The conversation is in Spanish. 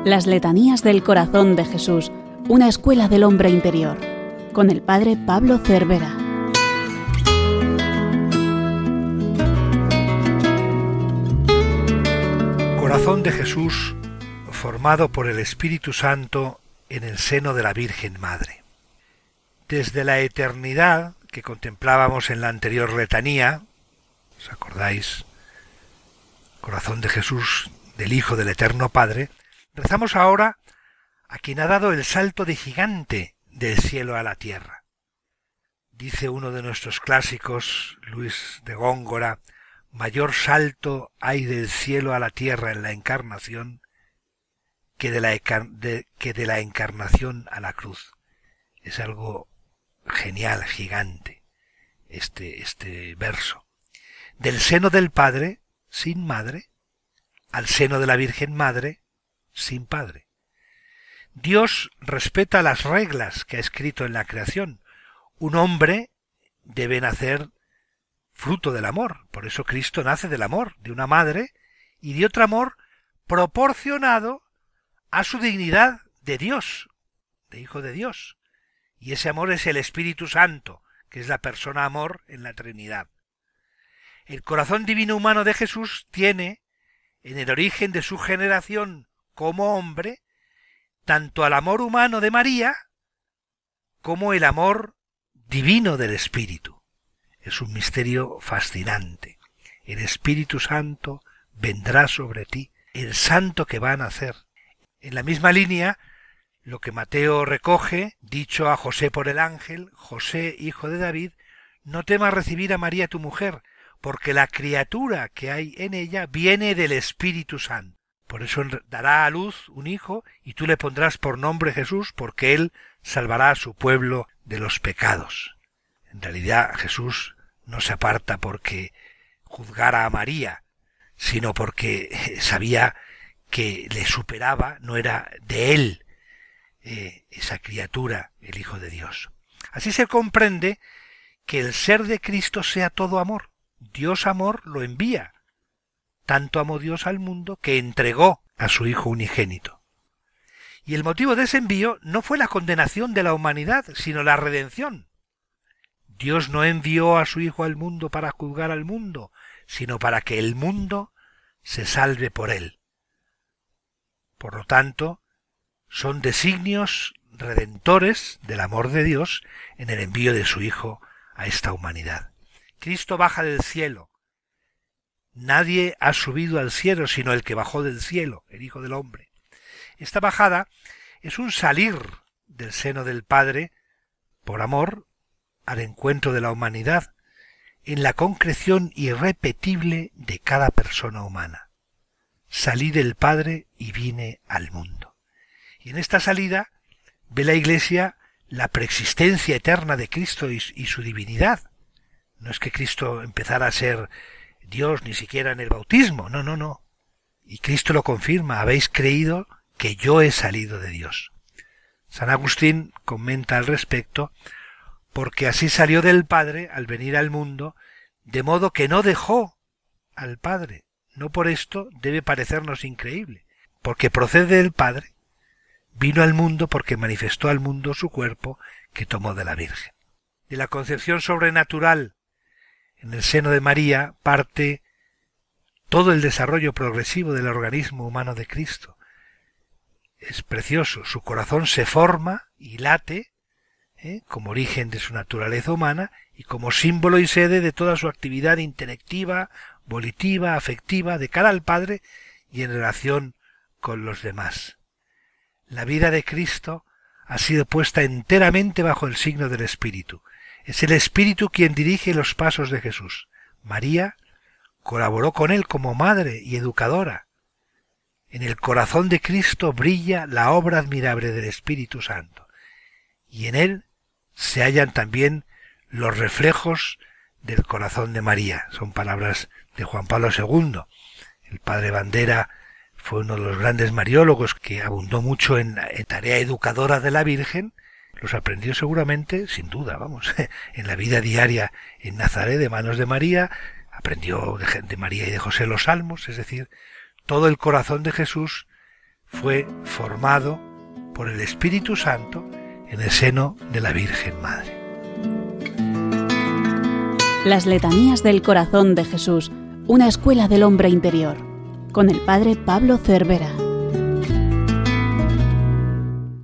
Las letanías del corazón de Jesús, una escuela del hombre interior, con el padre Pablo Cervera. Corazón de Jesús, formado por el Espíritu Santo en el seno de la Virgen Madre. Desde la eternidad que contemplábamos en la anterior letanía, ¿os acordáis? Corazón de Jesús, del Hijo del Eterno Padre, rezamos ahora a quien ha dado el salto de gigante del cielo a la tierra. Dice uno de nuestros clásicos, Luis de Góngora, mayor salto hay del cielo a la tierra en la encarnación que de la encarnación a la cruz. Es algo genial, gigante, este verso. Del seno del Padre, sin madre, al seno de la Virgen Madre, sin padre. Dios respeta las reglas que ha escrito en la creación. Un hombre debe nacer fruto del amor. Por eso Cristo nace del amor, de una madre y de otro amor proporcionado a su dignidad de Dios, de Hijo de Dios. Y ese amor es el Espíritu Santo, que es la persona amor en la Trinidad. El corazón divino humano de Jesús tiene, en el origen de su generación como hombre, tanto al amor humano de María como el amor divino del Espíritu. Es un misterio fascinante. El Espíritu Santo vendrá sobre ti, el santo que va a nacer. En la misma línea, lo que Mateo recoge, dicho a José por el ángel: José, hijo de David, no temas recibir a María tu mujer, porque la criatura que hay en ella viene del Espíritu Santo. Por eso dará a luz un hijo, y tú le pondrás por nombre Jesús, porque él salvará a su pueblo de los pecados. En realidad Jesús no se aparta porque juzgara a María, sino porque sabía que le superaba, no era de él esa criatura, el Hijo de Dios. Así se comprende que el ser de Cristo sea todo amor. Dios amor lo envía. Tanto amó Dios al mundo que entregó a su Hijo unigénito. Y el motivo de ese envío no fue la condenación de la humanidad, sino la redención. Dios no envió a su Hijo al mundo para juzgar al mundo, sino para que el mundo se salve por él. Por lo tanto, son designios redentores del amor de Dios en el envío de su Hijo a esta humanidad. Cristo baja del cielo. Nadie ha subido al cielo sino el que bajó del cielo, el Hijo del Hombre. Esta bajada es un salir del seno del Padre, por amor, al encuentro de la humanidad, en la concreción irrepetible de cada persona humana. Salí del Padre y vine al mundo. Y en esta salida ve la Iglesia la preexistencia eterna de Cristo y su divinidad. No es que Cristo empezara a ser Dios ni siquiera en el bautismo, no. Y Cristo lo confirma: habéis creído que yo he salido de Dios. San Agustín comenta al respecto: porque así salió del Padre al venir al mundo, de modo que no dejó al Padre. No por esto debe parecernos increíble, porque procede del Padre, vino al mundo porque manifestó al mundo su cuerpo que tomó de la Virgen. De la concepción sobrenatural en el seno de María parte todo el desarrollo progresivo del organismo humano de Cristo. Es precioso, su corazón se forma y late como origen de su naturaleza humana y como símbolo y sede de toda su actividad intelectiva, volitiva, afectiva, de cara al Padre y en relación con los demás. La vida de Cristo ha sido puesta enteramente bajo el signo del Espíritu. Es el Espíritu quien dirige los pasos de Jesús. María colaboró con él como madre y educadora. En el corazón de Cristo brilla la obra admirable del Espíritu Santo, y en él se hallan también los reflejos del corazón de María. Son palabras de Juan Pablo II. El padre Bandera fue uno de los grandes mariólogos que abundó mucho en tarea educadora de la Virgen. Los aprendió seguramente, sin duda, en la vida diaria en Nazaret, de manos de María. Aprendió de María y de José los salmos, es decir, todo el corazón de Jesús fue formado por el Espíritu Santo en el seno de la Virgen Madre. Las letanías del corazón de Jesús, una escuela del hombre interior, con el padre Pablo Cervera.